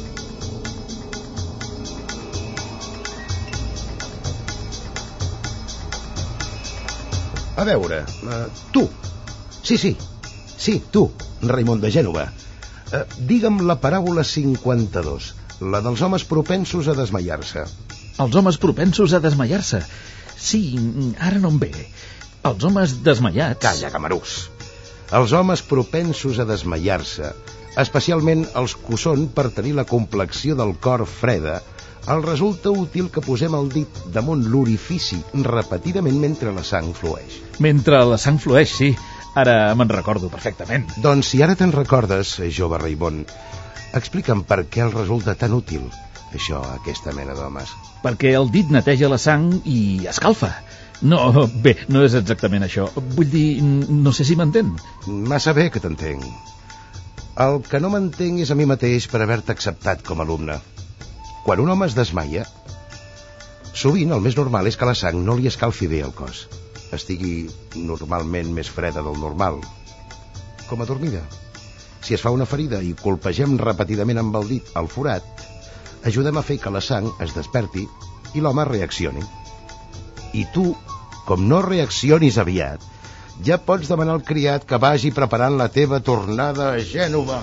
A veure, tu. Sí, tu, Raimon de Gènova. Digue'm la paràbola 52, la dels homes propensos a desmaiar-se. Els homes propensos a desmaiar-se? Sí, ara no em ve. Els homes desmaiats... Calla, camarús. Els homes propensos a desmaiar-se, especialment els que ho són per tenir la complexió del cor freda, els resulta útil que posem el dit damunt l'orifici repetidament mentre la sang flueix. Mentre la sang flueix, sí. Ara me'n recordo perfectament. Doncs si ara te'n recordes, jove Raimon, explica'm per què els resulta tan útil això, aquesta mena d'homes. Perquè el dit neteja la sang i escalfa. No, bé, no és exactament això. Vull dir, no sé si m'entén. Massa bé que t'entenc. El que no m'entenc és a mi mateix per haver-te acceptat com a alumne. Quan un home es desmaia, sovint el més normal és que la sang no li escalfi bé el cos, estigui normalment més freda del normal, com adormida. Si es fa una ferida i colpegem repetidament amb el dit al forat, ajudem a fer que la sang es desperti i l'home reaccioni. I tu, com no reaccionis aviat, ja pots demanar al criat que vagi preparant la teva tornada a Gènova.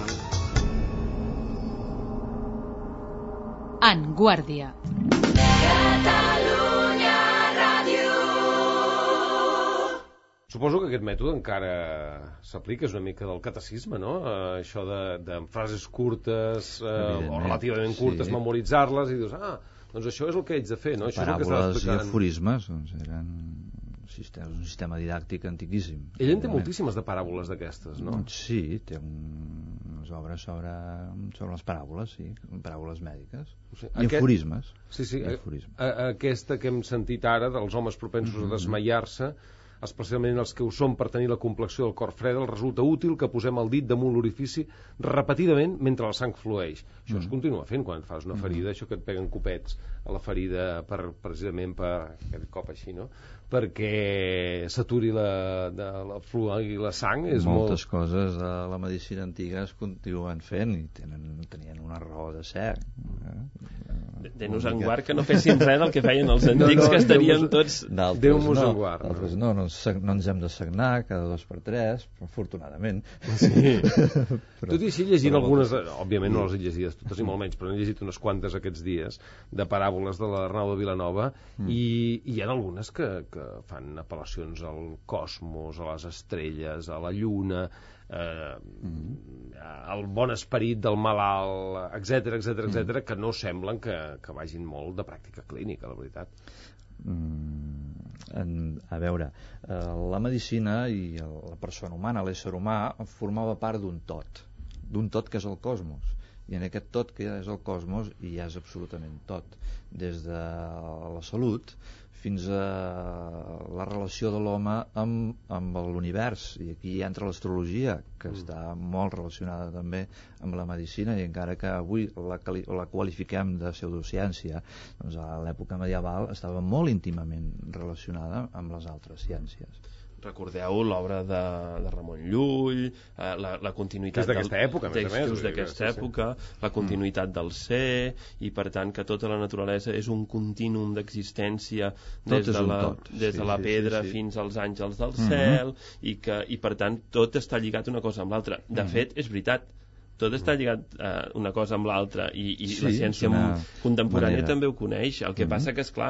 En Guàrdia. Catalunya Ràdio. Suposo que aquest mètode encara s'aplica, és una mica del catecisme, no? Això de frases curtes o relativament curtes, memoritzar-les i dius, doncs això és el que haig de fer, no? Això paràboles i aforismes, doncs eren un sistema didàctic antiquíssim. Ell en té moltíssimes de paràboles d'aquestes, no? Sí, té unes obres sobre les paràboles, sí, paràboles mèdiques. I aforismes. Sí, aquesta que hem sentit ara dels homes propensos a desmaiar-se, especialment els que ho són per tenir la complexió del cor freda, els resulta útil que posem el dit damunt l'orifici repetidament mentre la sang flueix. Això es continua fent quan et fas una ferida, això que et peguen copets a la ferida precisament per aquest cop així, no? Perquè s'aturi la fluir la sang. Moltes coses de la medicina antiga es continuen fent i tenien una raó de ser. Déu-nos en guard que no fessin res del que feien els antics, que estarien tots... Déu-nos en guard. D'altres no ens hem de sagnar cada 2 per 3, afortunadament. Sí. Tot i així llegint algunes, òbviament no les he llegides totes i molt menys, però he llegit unes quantes aquests dies de paràboles de l'Arnau de Vilanova i hi ha algunes que fan apel·lacions al cosmos, a les estrelles, a la lluna, al bon esperit del malalt, etc, que no semblen que vagin molt de pràctica clínica, la veritat. A veure, la medicina i la persona humana, l'ésser humà, formava part d'un tot que és el cosmos. I en aquest tot que és el cosmos hi és absolutament tot, des de la salut fins a la relació de l'home amb l'univers, i aquí entra l'astrologia, que està molt relacionada també amb la medicina, i encara que avui la qualifiquem de pseudociència, doncs a l'època medieval estava molt íntimament relacionada amb les altres ciències. Recordeu l'obra de Ramon Llull, la continuïtat d'aquesta època, la continuïtat del ser, i per tant que tota la naturalesa és un contínuum d'existència des de la pedra fins als àngels del cel, i per tant tot està lligat una cosa amb l'altra. De fet, és veritat, tot està lligat una cosa amb l'altra, i la ciència contemporània també ho coneix. El que passa que, esclar,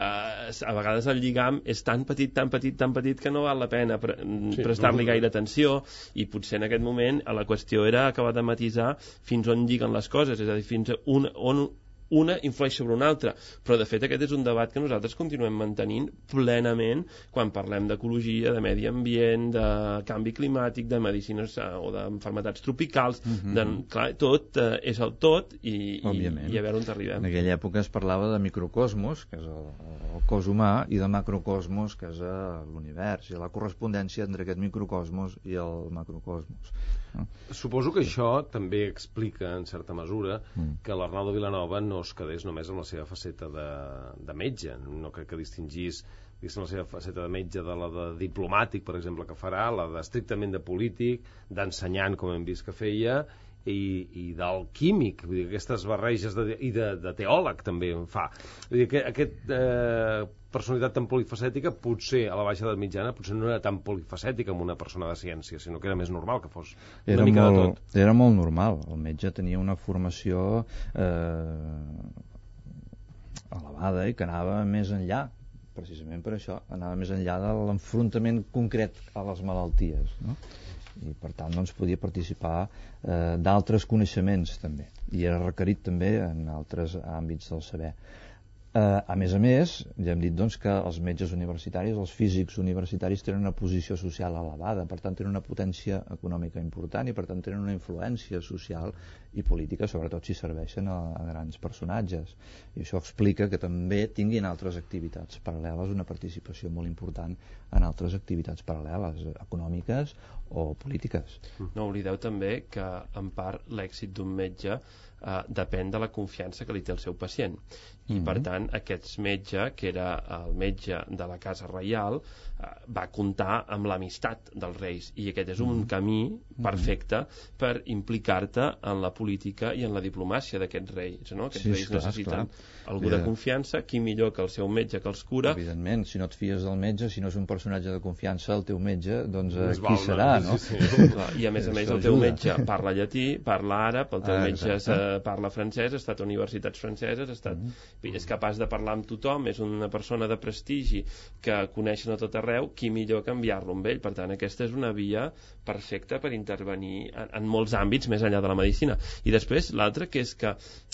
a vegades el lligam és tan petit que no val la pena prestar-li gaire atenció, i potser en aquest moment la qüestió era acabar de matisar fins on lliguen les coses, és a dir, fins on una influeix sobre una altra, però de fet aquest és un debat que nosaltres continuem mantenint plenament quan parlem d'ecologia, de medi ambient, de canvi climàtic, de medicines o d'enfermetats tropicals. Clar, tot és el tot, i a veure on arribem. En aquella època es parlava de microcosmos, que és el cos humà, i de macrocosmos, que és l'univers, i la correspondència entre aquest microcosmos i el macrocosmos. Suposo que això també explica, en certa mesura, que l'Arnau de Vilanova no es quedés només amb la seva faceta de metge. No crec que distingís la seva faceta de metge de la de diplomàtic, per exemple, que farà, la d'estrictament de polític, d'ensenyant, com hem vist que feia, i del químic, vull dir, aquestes barreges i de teòleg també en fa. Vull dir que aquesta personalitat tan polifacètica, potser a la baixa edat mitjana, potser no era tan polifacètica amb una persona de ciència, sinó que era més normal que fos una mica de tot. Era molt normal. El metge tenia una formació elevada i que anava més enllà, precisament per això, anava més enllà de l'enfrontament concret a les malalties, no? I per tant doncs podia participar d'altres coneixements també, i era requerit també en altres àmbits del saber. A més, ja hem dit doncs, que els metges universitaris, els físics universitaris, tenen una posició social elevada, per tant tenen una potència econòmica important i per tant tenen una influència social i política, sobretot si serveixen a grans personatges. I això explica que també tinguin altres activitats paral·leles, una participació molt important en altres activitats paral·leles, econòmiques o polítiques. No oblideu també que, en part, l'èxit d'un metge depèn de la confiança que li té el seu pacient, i per tant aquest metge, que era el metge de la casa reial, va comptar amb l'amistat dels reis, i aquest és un camí perfecte per implicar-te en la política i en la diplomàcia d'aquests reis, no? Aquests reis necessiten algú de confiança. Qui millor que el seu metge que els cura? Evidentment, si no et fies del metge, si no és un personatge de confiança el teu metge, doncs qui serà, no? I a més el teu metge parla llatí, parla àrab, el teu metge parla francès, ha estat a universitats franceses, és capaç de parlar amb tothom, és una persona de prestigi que coneixen a tot arreu, qui millor que enviar-lo amb ell. Per tant, aquesta és una via perfecta per intervenir en molts àmbits més enllà de la medicina. I després l'altre, que és que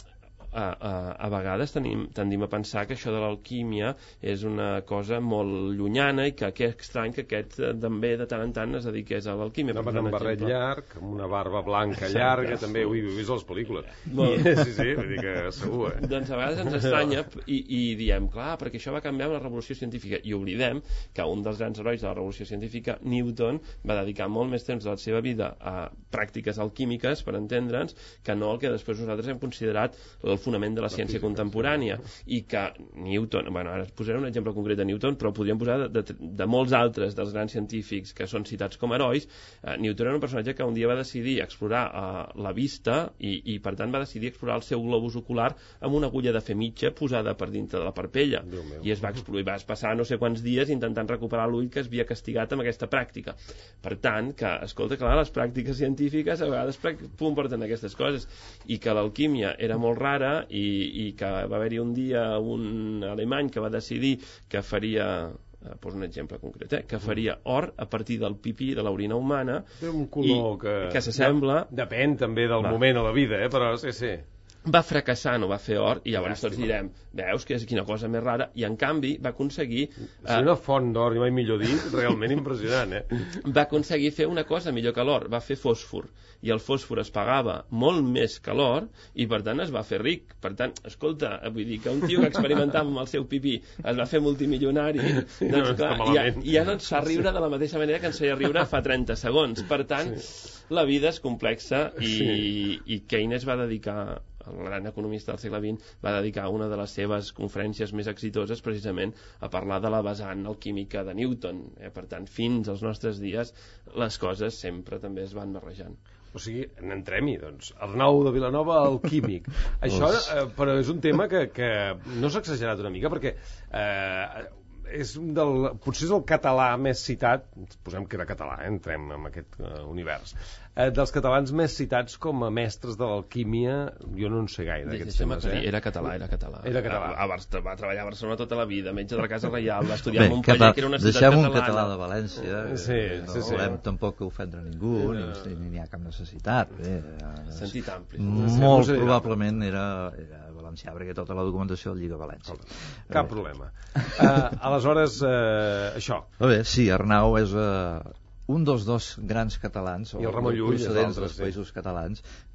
a vegades tendim a pensar que això de l'alquímia és una cosa molt llunyana i que estrany que aquest també de tant en tant es dediqués a l'alquímia. Amb un barret llarg, amb una barba blanca llarga, també ho he vist a les pel·lícules. Sí, vull dir que segur, Doncs a vegades ens estranya i diem, clar, perquè això va canviar amb la revolució científica, i oblidem que un dels grans herois de la revolució científica, Newton, va dedicar molt més temps de la seva vida a pràctiques alquímiques, per entendre'ns, que no el que després nosaltres hem considerat el fonament de la ciència contemporània, i que Newton, ara posaré un exemple concret de Newton, però podríem posar de molts altres dels grans científics que són citats com a herois. Newton era un personatge que un dia va decidir explorar la vista i per tant va decidir explorar el seu globus ocular amb una agulla de fer mitja posada per dintre de la parpella, i es va passar no sé quants dies intentant recuperar l'ull que es havia castigat amb aquesta pràctica. Per tant, que, escolta, clar, les pràctiques científiques a vegades porten aquestes coses, i que l'alquímia era molt rara i que va haver-hi un dia un alemany que va decidir que faria, poso un exemple concret, que faria or a partir del pipí de l'orina humana. Té un color que s'assembla... Depèn també del moment a la vida, però sí. Va fracassar, no va fer or, i llavors tots direm, veus que és quina cosa més rara, i en canvi va aconseguir... És una font d'or, i mai millor dit, realment impressionant, Va aconseguir fer una cosa millor que l'or, va fer fòsfor, i el fòsfor es pagava molt més que l'or, i per tant es va fer ric. Per tant, escolta, vull dir que un tio que experimentava amb el seu pipí es va fer multimilionari, doncs clar, ja no ens fa riure de la mateixa manera que ens feia riure fa 30 segons. Per tant, la vida és complexa, i Keynes va dedicar, el gran economista del segle XX, va dedicar una de les seves conferències més exitoses precisament a parlar de la vessant alquímica de Newton. Per tant, fins als nostres dies les coses sempre també es van barrejant. O sigui, n'entrem-hi, doncs. Arnau de Vilanova, alquímic. Això, però és un tema que no s'ha exagerat una mica, perquè potser és el català més citat, posem que era català, entrem en aquest univers, dels catalans més citats com a mestres de l'alquímia, jo no en sé gaire d'aquests temes. Era català. Va treballar a Barcelona tota la vida, metge de la Casa Reial, va estudiar a Montpellier, que era una ciutat catalana. Deixem un català de València, no volem tampoc ofendre ningú, ni hi ha cap necessitat. Sentit ampli. Molt probablement era valencià, perquè tota la documentació el lliga a València. Cap problema. Aleshores, això. Bé, sí, Arnau és un dels dos grans catalans, i el Ramon Llull, procedents dels països catalans,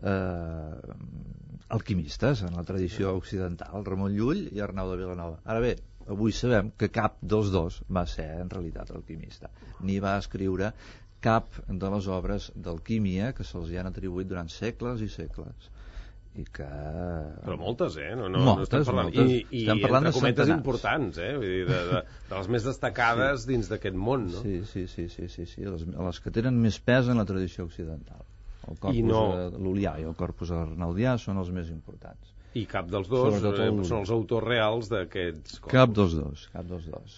alquimistes en la tradició occidental, Ramon Llull i Arnau de Vilanova. Ara bé, avui sabem que cap dels dos va ser en realitat alquimista, ni va escriure cap de les obres d'alquímia que se'ls hi han atribuït durant segles i segles. Però moltes, moltes. Estem parlant de cometes importants, vull dir, de les més destacades dins d'aquest món, no? Sí, les que tenen més pes en la tradició occidental. El corpus lul·lià i el corpus arnaudià són els més importants. I cap dels dos són els autors reals d'aquests corpus. Cap dels dos.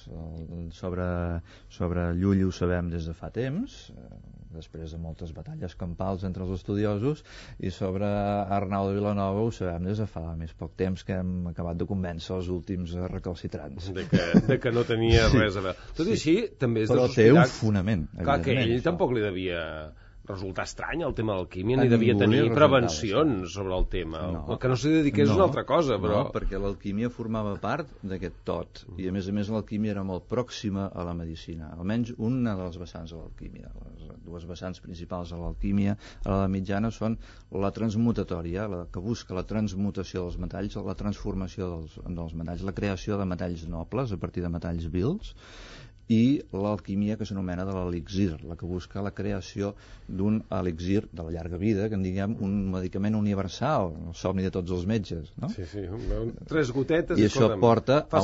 Sobre Llull ho sabem des de fa temps, després de moltes batalles campals entre els estudiosos, i sobre Arnau de Vilanova ho sabem des de fa més poc temps, que hem acabat de convèncer els últims recalcitrants. De que no tenia res a veure. Tot i així, també és de sospitar... Però té un fonament. Clar, que ell tampoc li devia resultar estrany el tema de l'alquímia, ni devia tenir prevencions sobre el tema. Que no s'hi dediqués és una altra cosa, però... No, perquè l'alquímia formava part d'aquest tot, i a més l'alquímia era molt pròxima a la medicina, almenys una de les vessants de l'alquímia. Les dues vessants principals de l'alquímia a l'edat mitjana són la transmutatòria, la que busca la transmutació dels metalls, la transformació dels metalls, la creació de metalls nobles a partir de metalls vils, i l'alquímia que s'anomena de l'elixir, la que busca la creació d'un elixir de la llarga vida, que en diguem un medicament universal, el somni de tots els metges, no? Sí, 3 gotetes... I això porta a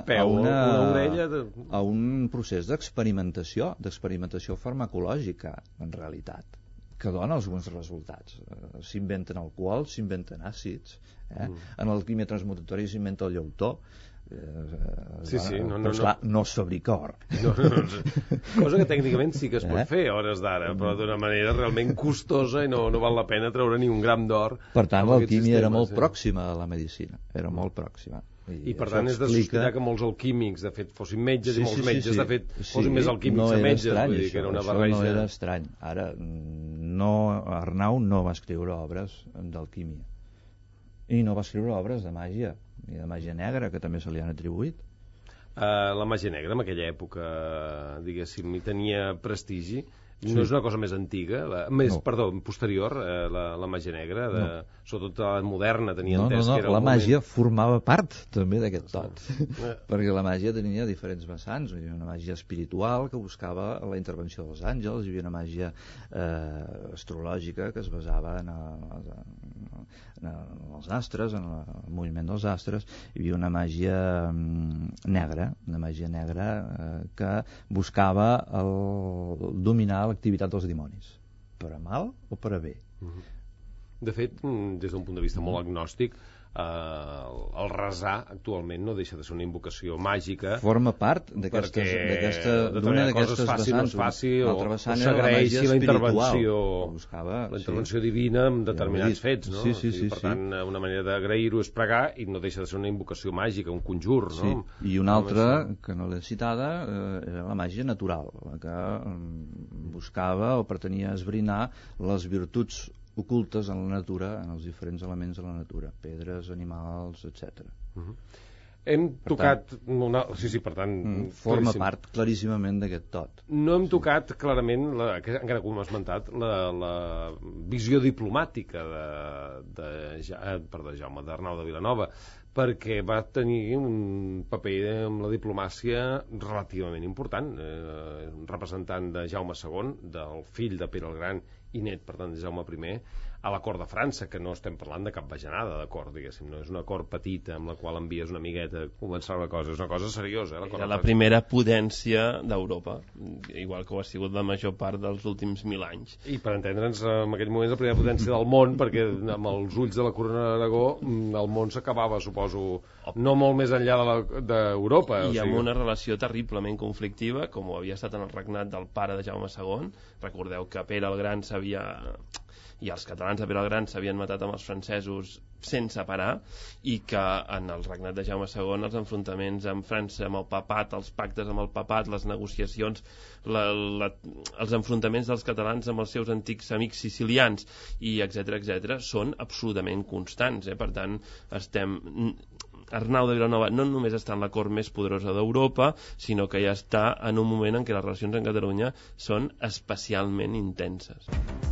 a un procés d'experimentació farmacològica, en realitat, que dona els bons resultats. S'inventen alcohols, s'inventen àcids, en l'alquímia transmutatòria s'inventa el llautó, no es fabrica or. Cosa que tècnicament sí que es pot fer a hores d'ara, però d'una manera realment costosa, i no val la pena treure ni un gram d'or. Per tant, l'alquímia era molt pròxima a la medicina, era molt pròxima. I per tant és de sospitar que molts alquímics de fet fossin metges, i molts metges de fet fossin més alquímics que metges, vull dir que era una barreja. No era estrany. Ara, Arnau no va escriure obres d'alquímia. I no va escriure obres de màgia, ni de màgia negra, que també se li han atribuït. La màgia negra en aquella època, diguéssim, hi tenia prestigi. No és una cosa més antiga, posterior, la màgia negra, sobretot la moderna, tenia entès que era la màgia formava part també d'aquest tot, perquè la màgia tenia diferents vessants. Hi havia una màgia espiritual que buscava la intervenció dels àngels, hi havia una màgia astrològica que es basava en els astres, en el moviment dels astres. Hi havia una màgia negra, que buscava dominar l'activitat dels dimonis, per a mal o per a bé. De fet, des d'un punt de vista molt agnòstic, el resar actualment no deixa de ser una invocació màgica. Forma part d'una d'aquestes vessants. L'altra vessant era la màgia espiritual. La intervenció divina en determinats fets, no? Per tant, una manera d'agrair-ho és pregar, i no deixa de ser una invocació màgica, un conjur, no? I una altra, que no l'he citada, era la màgia natural, la que buscava o pretenia esbrinar les virtuts ocultes en la natura, en els diferents elements de la natura, pedres, animals, etc. Hem tocat... Per tant... Forma part claríssimament d'aquest tot. No hem tocat clarament, encara que ho hem esmentat, la visió diplomàtica d'Arnau de Vilanova, perquè va tenir un paper amb la diplomàcia relativament important, representant de Jaume II, del fill de Pere el Gran i net, per tant, de Jaume I, a la cort de França, que no estem parlant de cap bajanada de cort, diguéssim, no és una cort petita amb la qual envies una amigueta a començar una cosa, és una cosa seriosa. Era la primera potència d'Europa, igual que ho ha sigut la major part dels últims 1000 anys. I per entendre'ns, en aquell moment, la primera potència del món, perquè amb els ulls de la corona d'Aragó el món s'acabava, suposo, no molt més enllà d'Europa. I amb una relació terriblement conflictiva, com ho havia estat en el regnat del pare de Jaume II. Recordeu que Pere el Gran i els catalans de Pere el Gran s'havien matat amb els francesos sense parar, i que en el regnat de Jaume II els enfrontaments amb França, amb el papat, els pactes amb el papat, les negociacions, els enfrontaments dels catalans amb els seus antics amics sicilians, i etc., són absolutament constants. Per tant, Arnau de Vilanova no només està en la cort més poderosa d'Europa, sinó que ja està en un moment en què les relacions amb Catalunya són especialment intenses.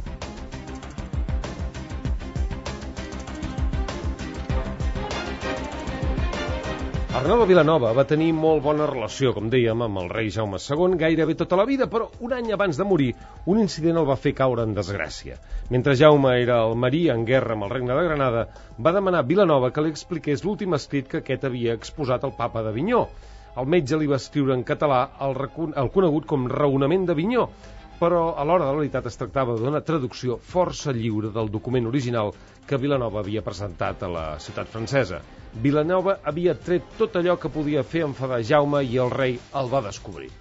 Arnau de Vilanova va tenir molt bona relació, com dèiem, amb el rei Jaume II gairebé tota la vida, però un any abans de morir, un incident el va fer caure en desgràcia. Mentre Jaume era al marí en guerra amb el regne de Granada, va demanar a Vilanova que li expliqués l'últim escrit que aquest havia exposat al papa d'Avinyó. El metge li va escriure en català el conegut com Raonament d'Avinyó, però a l'hora de la veritat es tractava d'una traducció força lliure del document original que Vilanova havia presentat a la ciutat francesa. Vilanova havia tret tot allò que podia fer enfadar Jaume i el rei el va descobrir.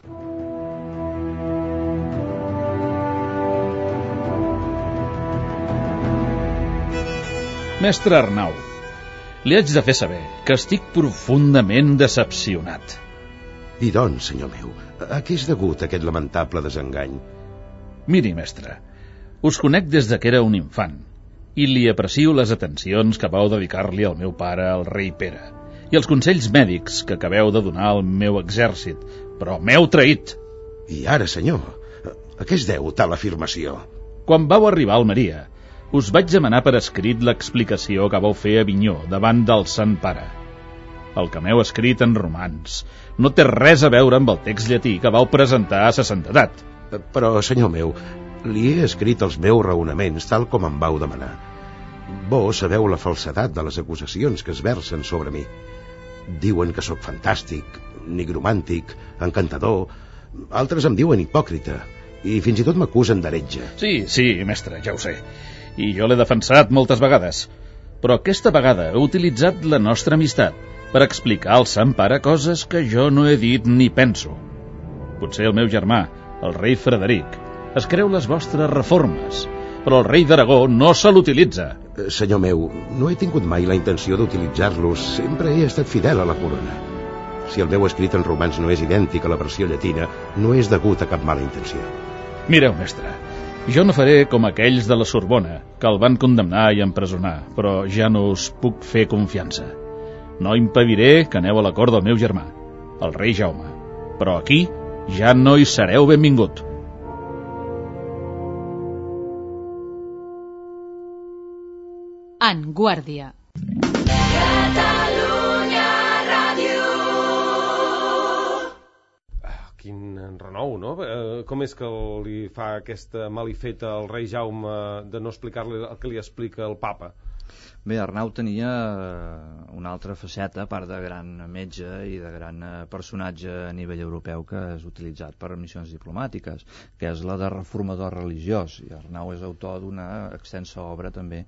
Mestre Arnau, li haig de fer saber que estic profundament decepcionat. I doncs, senyor meu, a què és degut aquest lamentable desengany? Miri, mestre, us conec des de que era un infant, i li aprecio les atencions que vau dedicar-li al meu pare, el rei Pere, i els consells mèdics que acabeu de donar al meu exèrcit, però m'heu traït. I ara, senyor, a què es deu tal afirmació? Quan vau arribar a Almeria, us vaig demanar per escrit l'explicació que vau fer a Avinyó davant del Sant Pare. El que m'heu escrit en romans no té res a veure amb el text llatí que vau presentar a sa santedat. Però, senyor meu, li he escrit els meus raonaments tal com em vau demanar. Vos sabeu la falsedat de les acusacions que es versen sobre mi. Diuen que sóc fantàstic, nigromàntic, encantador. Altres em diuen hipòcrita i fins i tot m'acusen d'heretge. Sí, mestre, ja ho sé. I jo l'he defensat moltes vegades. Però aquesta vegada he utilitzat la nostra amistat per explicar al Sant Pare coses que jo no he dit ni penso. Potser el meu germà, el rei Frederic, es creu les vostres reformes, però el rei d'Aragó no se l'utilitza. Senyor meu, no he tingut mai la intenció d'utilitzar-los. Sempre he estat fidel a la corona. Si el meu escrit en romans no és idèntic a la versió llatina, no és degut a cap mala intenció. Mireu, mestre, Jo no faré com aquells de la Sorbona, que el van condemnar i empresonar, però ja no us puc fer confiança. No impediré que aneu a la cort del meu germà, el rei Jaume, però aquí ja no hi sereu benvingut. En Guàrdia. Quin renou, no? Com és que li fa aquesta malifeta al rei Jaume de no explicar-li el que li explica el papa? Bé, Arnau tenia una altra faceta, a part de gran metge i de gran personatge a nivell europeu que és utilitzat per missions diplomàtiques, que és la de reformador religiós. I Arnau és autor d'una extensa obra també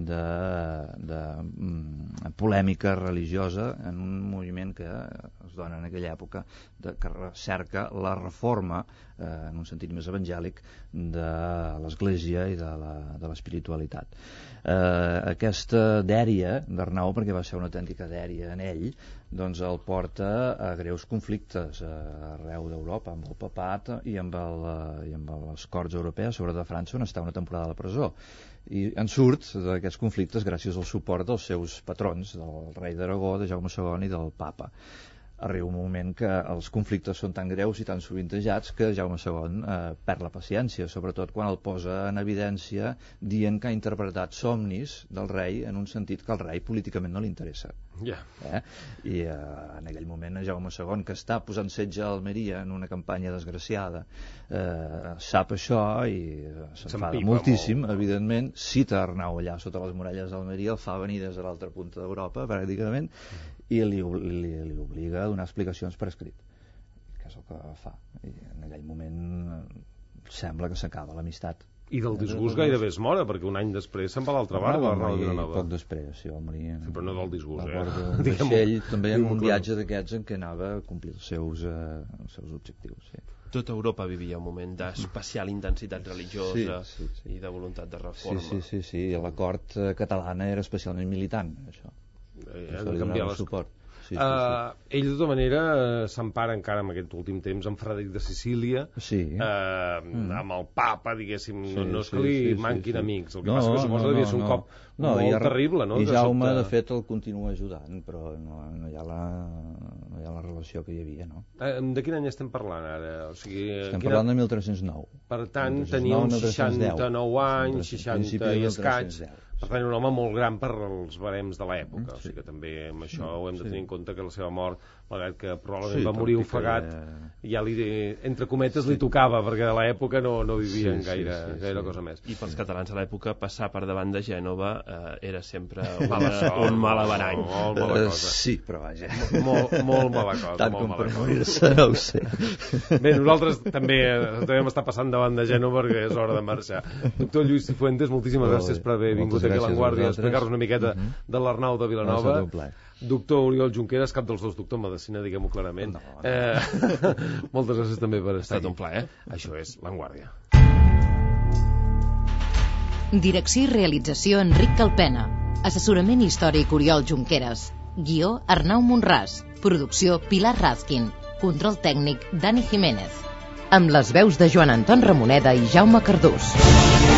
de polèmica religiosa en un moviment que es dona en aquella època que cerca la reforma en un sentit més evangèlic de l'Església i de l'espiritualitat. Aquesta dèria d'Arnau, perquè va ser una autèntica dèria en ell, doncs el porta a greus conflictes arreu d'Europa, amb el papat i amb les corts europees, sobretot a França, on està una temporada a la presó. I en surt d'aquests conflictes gràcies al suport dels seus patrons, del rei d'Aragó, de Jaume II i del papa. Arriba un moment que els conflictes són tan greus i tan sovintejats que Jaume II perd la paciència, sobretot quan el posa en evidència dient que ha interpretat somnis del rei en un sentit que al rei políticament no li interessa. I en aquell moment Jaume II, que està posant setge a Almeria en una campanya desgraciada, sap això i s'enfada moltíssim, evidentment, cita Arnau allà sota les muralles d'Almeria, el fa venir des de l'altra punta d'Europa pràcticament, i li obliga a donar explicacions per escrit, que és el que fa. I en aquell moment sembla que s'acaba l'amistat. I del disgust gairebé es mora, perquè un any després se'n va a l'altra barra. Poc després, sí, va morir. Sí, però no del disgust, vaixell, també en un viatge d'aquests en què anava a complir els seus objectius. Sí. Tota Europa vivia un moment d'especial intensitat religiosa i de voluntat de reforma. Sí, i la cort catalana era especialment militant, això. Això li donava suport. Ell de tota manera s'empara encara en aquest últim temps amb Frederic de Sicília, amb el papa, diguéssim, no és que li manquin amics, el que passa que suposa que devia ser un cop molt terrible, no? I Jaume de fet el continua ajudant, però no hi ha la relació que hi havia, no? De quin any estem parlant ara? Estem parlant de 1309. Per tant tenia uns 69 anys, 60 i escaig. Per tant, un home molt gran per als barems de l'època, o sigui que també amb això ho hem de tenir en compte, que la seva mort, malgrat que probablement va morir ofegat, ja entre cometes li tocava, perquè a l'època no vivien gaire cosa més. I pels catalans a l'època passar per davant de Gènova era sempre un mal averany. Molt mala cosa. Sí, però vaja. Molt mala cosa. Tant com per morir-se, no ho sé. Bé, nosaltres també hem estat passant davant de Gènova perquè és hora de marxar. Doctor Lluís Cifuentes, moltíssimes gràcies per haver vingut aquí a La Guàrdia a explicar-nos una miqueta de l'Arnau de Vilanova. Doctor Oriol Junqueras, cap dels dos, doctor en medicina, diguem-ho clarament. Moltes gràcies també per estar aquí. Ha estat un plaer. Això és La Guàrdia. Direcció i realització Enric Calpena. Assessorament històric Oriol Junqueras. Guió Arnau Monràs. Producció Pilar Razkin. Control tècnic Dani Jiménez. Amb les veus de Joan Anton Ramoneda i Jaume Cardús.